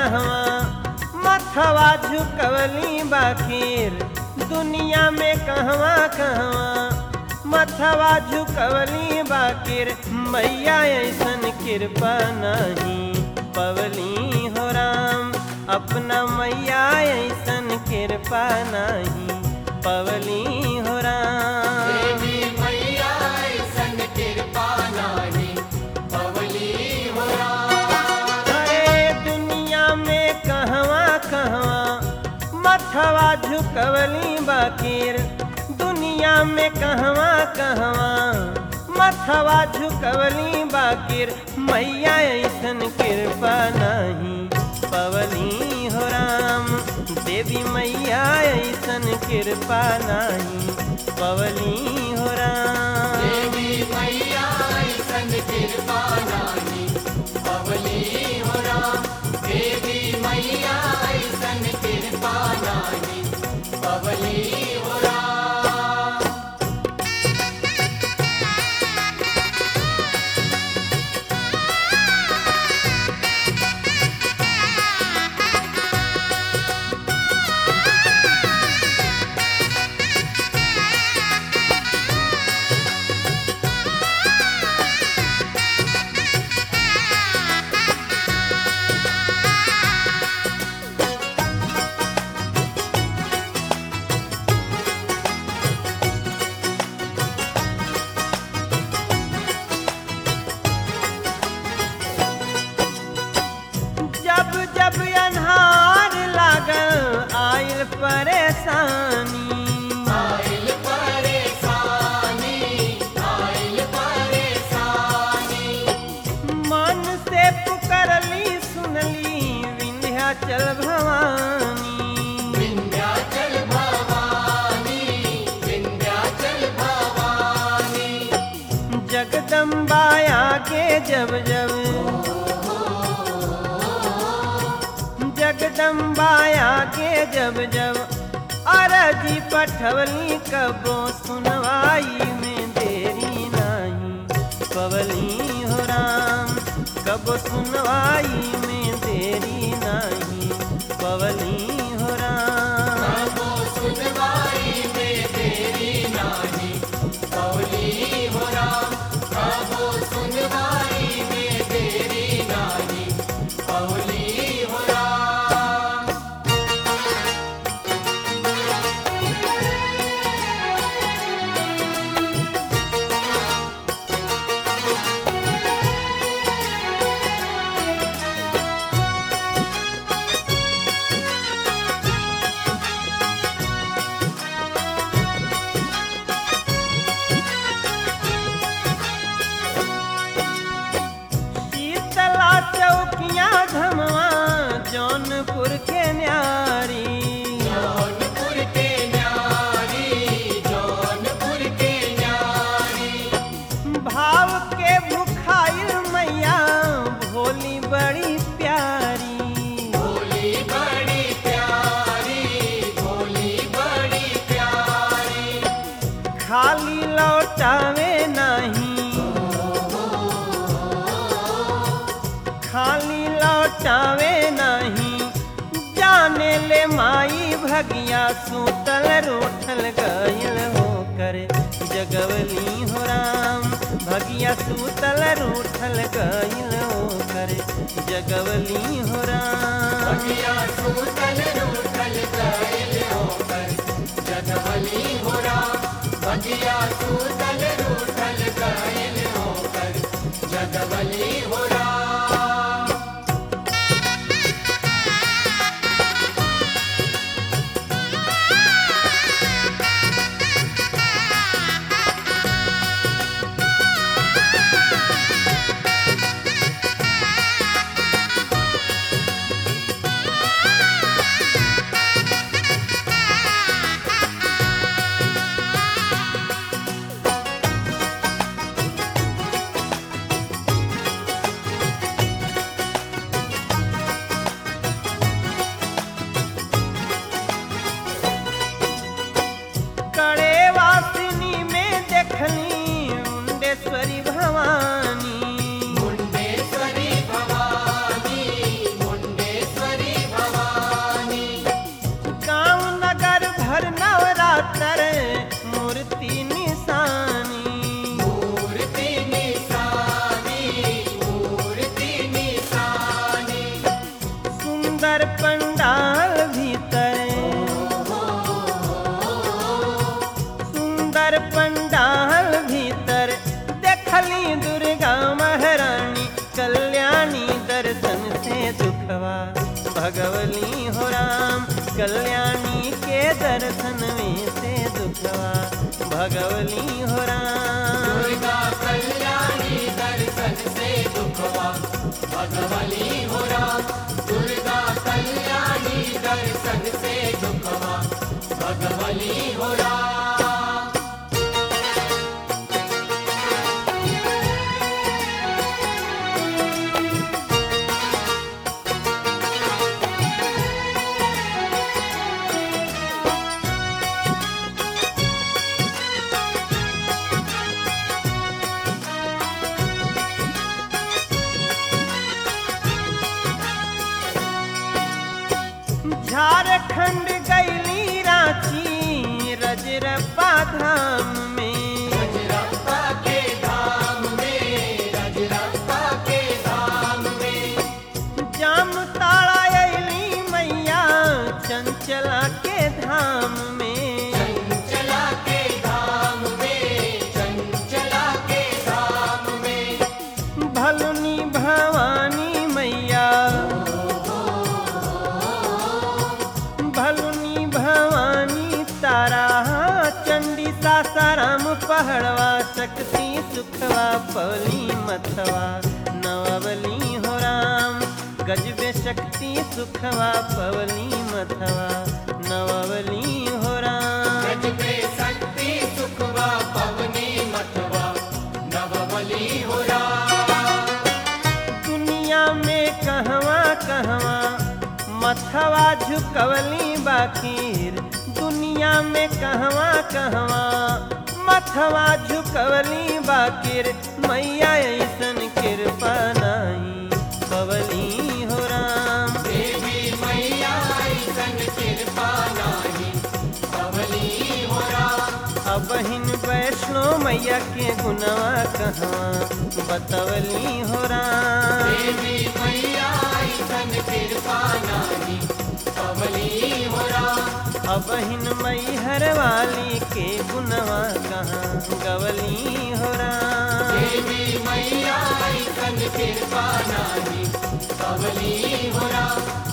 कहवा मथवा झुकवली बाकिर दुनिया में कहवा कहवा मथवा झुकवली बाकिर मैया ऐसन कृपा नहीं पवली हो राम अपना मैया ऐसन कृपा नहीं पवली हो राम। देवी मैया ऐसन कृपा नाही पवली हो राम। अरे दुनिया में कहवा कहवा मथवा झुकवली बाकिर दुनिया में कहवा कहवा मथवा झुकवली बाकिर मैया ऐसन कृपा नहीं पवली हो राम देवी मैया ऐसन कृपा नहीं पवली हो राम। देवी मैया ऐसन कृपा नाही पवली हो राम। देवी मैया ऐसन कृपा नाही पवली हो राम। जब जब अन्हार लागल आइल परेशानी आइल परेशानी आइल परेशानी। मन से पुकरली सुनली विंध्याचल भवानी विंध्याचल भवानी विंध्याचल भवानी। जगदम्बा आगे जब जब जगदम्बा आगे जब जब अरजी पठवली कबो सुनवाई में देरी नहीं पवली हो राम कबो सुनवाई में देरी नहीं पवली हो राम। कबो सुनवाई में देरी नाही पवली हो राम। कबो सुनवाई में देरी नाही पवली हो राम। शीतला चौकिया धमवा जौनपुर के न्यारी जौनपुर के न्यारी जौनपुर के न्यारी। भाव के भुखाइल मैया भोली बड़ी प्यारी भोली बड़ी प्यारी भोली बड़ी प्यारी। खाली लौटावे नहीं खाली लौटावे नहीं जाने ले माई भगिया सूतल रूठल गयल होकर जगवली हो राम भगिया सूतल रूठल गयल होकर जगवली हो राम। भगिया सूतल रूठल गइल होकर जगवली हो राम। भगिया सूतल रूठल गइल होकर जगवली हो राम। सुंदर पंडाल भीतर देखली दुर्गा महारानी कल्याणी दर्शन से दुखवा भगवली हो राम। कल्याणी के दर्शन में से दुखवा भगवली हो राम। दुर्गा कल्याणी दर्शन से दुखवा भगवली हो राम। दुर्गा कल्याणी दर्शन से दुखवा भगवली हो राम। झारखंड गैली रांची रजरप्पा धाम में। रजरप्पा के धाम में, रजरप्पा के धाम में। जाम ताड़ा अली मैया चंचला के धाम में। चंचला के धाम में, चंचला के धाम में। भलुनी भवानी मैया, भलुनी भवानी तारा चंडी सासाराम पहड़वा शक्ति सुखवा पवली मथवा नवबली हो राम। गजबे शक्ति सुखवा पवली मथवा नवबली हो राम। गजबे शक्ति सुखवा पवनी मथवा नवबली हो राम। दुनिया में कहवा कहवा मथवा झुकवली बाकीर। दुनिया में कहवा कहवा मथवा झुकवली बाकीर। मैया ऐसन कृपा नाही पवली हो राम। देवी मैया ऐसन कृपा नाही पवली हो राम। अबहिन वैष्णो मैया के गुणवा कहवा बतवली हो राम। देवी मैया ऐसन कृपा नाही पवली हो राम। अबहिन मैहर वाली के गुणवा कहाँ गवली हो राम। देवी मैया ऐसन कृपा नाही पवली हो राम।